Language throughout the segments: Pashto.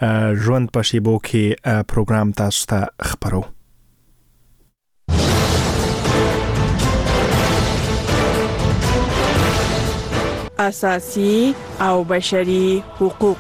ژوند په شیبو کې پروګرام تاسو ته خبرو. اساسي او بشري حقوق.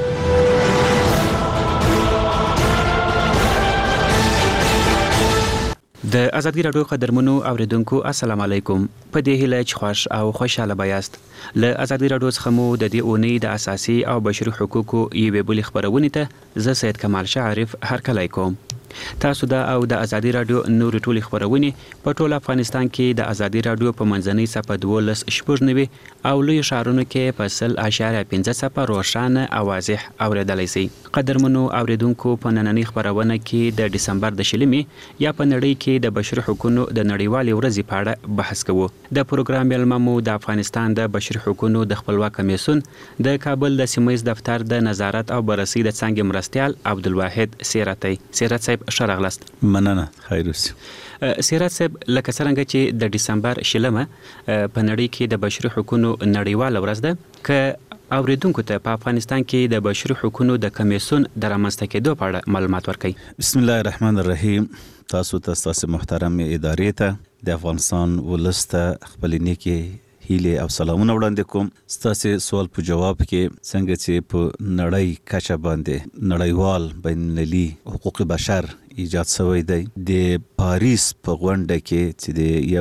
د ازادي راډیو قدرمنو اوریدونکو السلام علیکم. په دې هیله چې خوش او خوشاله بایاست. له ازادي راډیو څخه مو د دې اونۍ د اساسي او بشري حقوقو یوې بلې خبرونې ته زه سید کمال شعرف هرکلی کوم. تاسو دا او د ازادي راډیو نور ټولې خبرونې په ټول افغانستان کې د ازادي راډیو په منځنۍ صفحه 12.9 او لوی شهرونو کې په 0.5 صفحه روښانه او واضح اوریدلای شئ. قدرمنو اوریدونکو په نننۍ خبرونه کې د دسمبر د 20 یا په نړۍ کې د بشري حقوقو د نړیوالې ورځې په اړه بحث کوو. د پروګرام ملممو د افغانستان د بشري حقوقو د خپلواک کمیسیون د کابل د سیمه ییز دفتر د نظارت او بررسي د څنګه مرستيال عبدالواحد سیرت صاحب شرغلست. مننه خیر اوسې. سیرت صاحب لکه څنګه چې د دسمبر 20 په نړۍ کې د بشري حقوقو نړیواله ورځ ده، که اوریدونکو ته په افغانستان کې د بشري حقوقو د کمیسیون د رامنځته کېدو په اړه معلومات ورکړئ. بسم الله الرحمن الرحیم. تاسو محترم ادارې ته د افغانستان ولسته خپل نیکی هیله او سلامونه وړاندې کوم. ستاسو سوال په جواب کې څنګه چې په نړۍ کچه باندې نړیوال بین المللي حقوق بشر ایجاد شوی دی. د پاریس په غونډه کې چې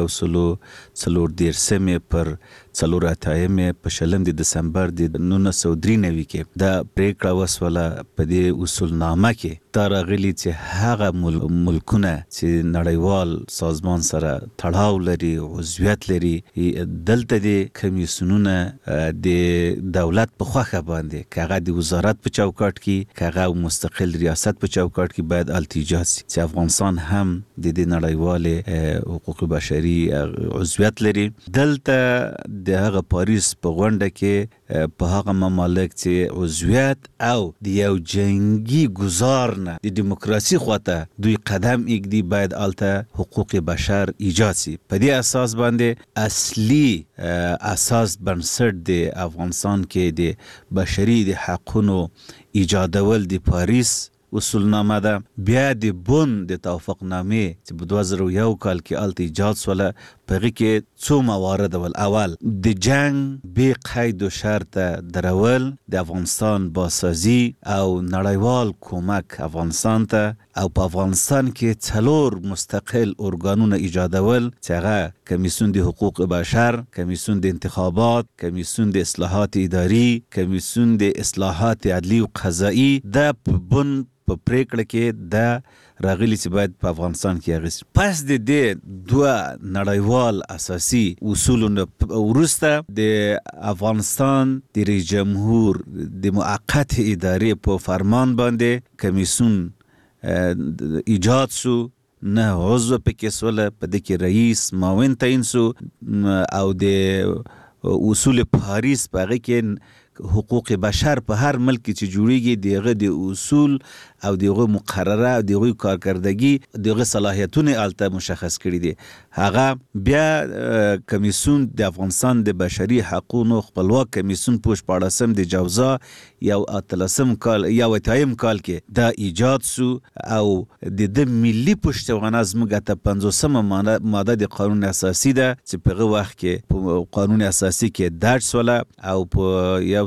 د 14 پر 4 په 20 دسمبر د 1993 کې د پریکړه وسوله په دې اصولنامه کې دا راغلي چې هغه ملکونه چې نړیوال سازمان سره تړاو لري، عضویت لري، دلته د کمیسیونونه د دولت په خوښه باندې کاغه د وزارت په چوکاټ کې کاغه مستقل ریاست په چوکاټ کې باید التجاج چې افغانستان هم د دې نړیوال حقوق بشري عضویت لري. دلته د هغه پاریس په غونډه کې په هغه ممالک چې عضویت او د یو جنگي گزار نه د دیموکراسي خواته دوی قدم ایږدي باید الته حقوق بشر ایجاد شي. په دې اساس باندې اصلي اساس بنسټ د افغانستان کې د بشري د حقوقو ایجادول د پاریس اصولنامه ده. بیا د بون د توافقنامې چې په 2001 کال کې الته ایجاد سوله په کې څو موارد ول. اول د جنگ به قید و شرط درول، د افغانستان باسازی او نړیوال کومک افغانستان ته، او په افغانستان کې 4 مستقل ارګانونه ایجادول چې هغه کمیسیون د حقوق بشر، کمیسیون د انتخابات، کمیسیون د اصلاحات اداري، کمیسیون د اصلاحات عدلی او قضایی. د بون په پریکړه کې د راغلی چې باید په افغانستان کې اغیز. پس د دې دوه نړیوال اساسي اصولونه ورسته د افغانستان د رئیس جمهور د موقت ادارې په فرمان باندې کمیسیون ایجاد شو. نه عضو پکې سوله، په دې کې رئیس معاون تعیین شو او د اصول پاریس په هغه کې حقوق بشر په هر ملک چې جوړیږي دغه د اصول او دغه مقرره او دغه کارکردګي دغه صلاحیتونه الته مشخص کړي دي. هغه بیا کمیسیون د افغانستان د بشري حقوقو خپلواک کمیسیون پوش پاړسم د جوزا یو اتلسم کال یا وتایم کال کې دا ایجاد شو او د ملي پشتوانه زموږ ته 50مه ماده د قانون اساسي ده چې په وخت کې قانون اساسي کې درج سوله او په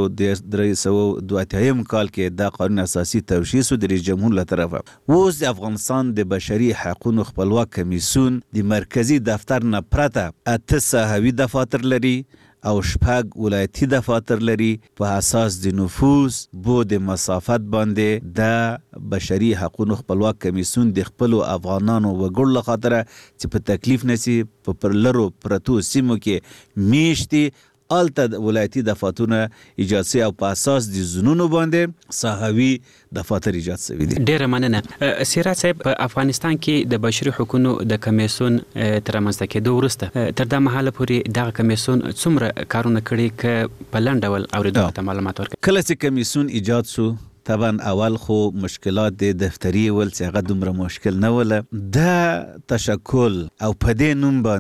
1302 کال کې دا قانون اساسي توشیح شو د رئیس جمهور له طرفه. اوس د افغانستان د بشري حقوقو خپلواک کمیسیون د مرکزی دفتر نه پرته 8 ساحوي دفاتر لري او 6 ولایتي دفاتر لري. په اساس د نفوذ بود مسافت باندې د بشري حقوقو خپلواک کمیسیون د خپل افغانانو وګړو لخاطر چې په تکلیف نسی په پرلرو پرتو سیمو کې میشتي الته ولایتي دفاترونه ایجاد شي او په اساس د زونونو باندې ساحوي دفاتر ایجاد شوي دي. ډیره مننه. سیرت صاحب، په افغانستان کې د بشري حقوقو د کمیسیون تر رامنځته کېدو وروسته تر دا مهاله پورې دغه کمیسیون څومره کارونه کړي که په لنډ ډول اوریدونکو ته معلومات ورکړي؟ کله چې کمیسیون ایجاد شو طبعا اول خو مشکلات د دفتری ول چې هغه دومره مشکل نه وله. د تشکل او په دې نوم باندې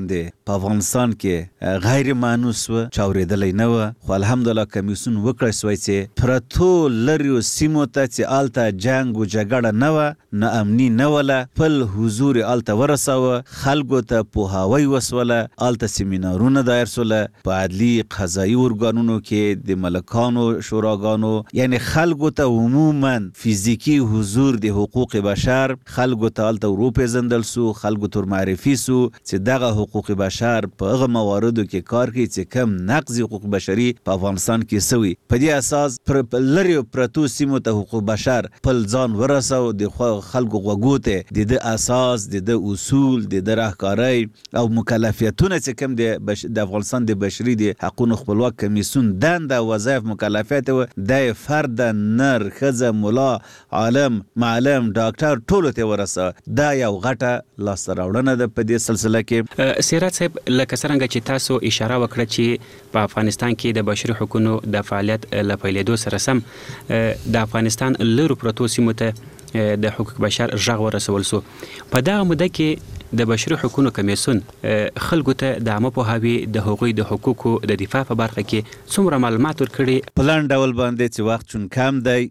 په افغانستان کې غیر مانوس و، چاورېدلی نه و، خو الحمدلله کمیسیون وکړی سوی چې پرتو لریو سیمو ته چې هلته جنګ و جګړه نه وه، نه امني نه وله، خپل حضور یې هلته ورسوه، خلکو ته پوهاوی وسوله، هلته سیمینارونه دایر سوله په عدلي قضایي ارګانونو کې د ملکانو شوراګانو، یعنی خلکو ته عموما فیزیکي حضور د حقوق بشر خلکو ته هلته وروپېژندل سو، خلکو ته معرفي سو چې دغه حقوق بشر په هغه مواردو کې کار کوي چې کم نقض حقوق بشري په افغانستان کې سوي. په دې اساس لرې پرتو سیمو ته حقوق بشر خپل ځان ورسو، د خلکو غوږو ته د ده اساس، د ده اصول، د ده راهکارۍ او مکلفیتونه چې کوم د افغانستان د بشري د حقونو خپلواک کمیسیون دنده وظایف مکلفیت و، د فرد نر ښځه ملا عالم معلم ډاکټر ټولو ته ورسه. دا یو غټه لاسته راوړنه ده په دې سلسله کې. سیرات صاحب، لکه څرنګه چې تاسو اشاره وکړه چې په افغانستان کې د بشري حقوقو د فعالیت له پیلېدو سره سم د افغانستان لرو پرتو سیمو ته د حقوق بشر غږ ورسول سو. په دغه موده کې د بشري حقوقو کمیسیون خلکو ته د عامه پوهاوي د هغوی د حقوقو د دفاع په برخه کې څومره معلومات ورکړي؟ په لنډ ډول باندې چې وخت چون کم دی،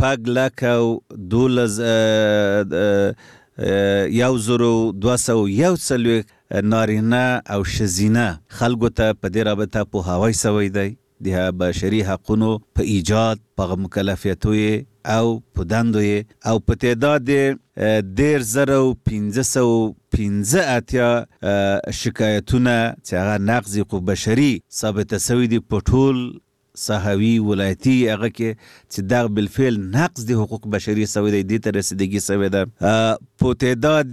6,12,241 نارینه او ښځینه خلکو ته په دې رابطه پوهاوی سوی دی د بشري حقونو په ایجاد، په مکلفیتو او په دندو او په تعداد 1,585 شکایتونه چې هغه نقض حقوق بشري ثابته سوي دي په ټول صحوي ولایتي هغه کې چې دغه بالفعل نقض د حقوق بشري سوی دی، دې ته رسیدګي سوی ده. په تعداد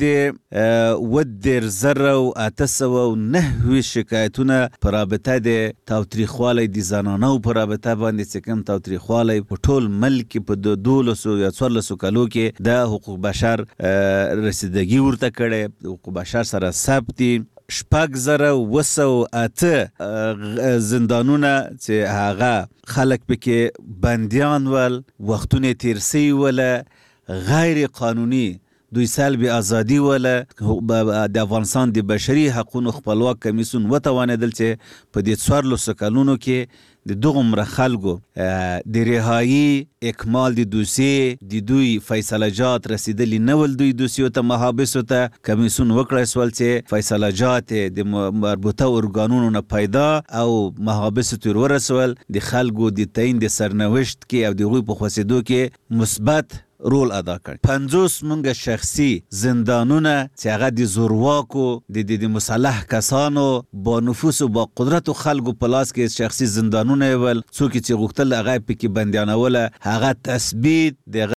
7,809 شکایتونه په رابطه د تاوتریخوالی د زنانو په رابطه باندې چې کوم تاوتریخوالی په ټول ملک کې په 12 یا 14 کالو کې د حقوق بشر رسیدګي ورته کړې، حقوق بشر سره ثبت دي. 6,208 زندانونه چې هغه خلک پکې بندیان ول، وختونه تیر سوي وله، غیر قانوني دوی سلب ازادي وله. د افغانستان د بشري حقونو خپلواک کمیسیون وتوانېدل چې په دې 14 کلونو کې د دغومره خلکو د رهایي، اکمال د دوسیې، د دوی فیصله جات رسیدلی نه ول، دوی دوسیو ته محابسو ته کمیسیون وکړی سول چې فیصله جات د مربوطه ارګانونو نه پیدا او محابسو ته ورسول، د خلکو د تعیین د سرنوشت کې او د هغوی په خوځېدو کې مثبت رول ادا کړ. 50 مونږ شخصي زندانونه چې هغه د زورواکو د مسلح کسانو با نفوس و با قدرت و خلکو په لاس کې شخصي زندانونه ول، څوک چې غوښتل هغه پکې بندیانوله، هغه تثبیت د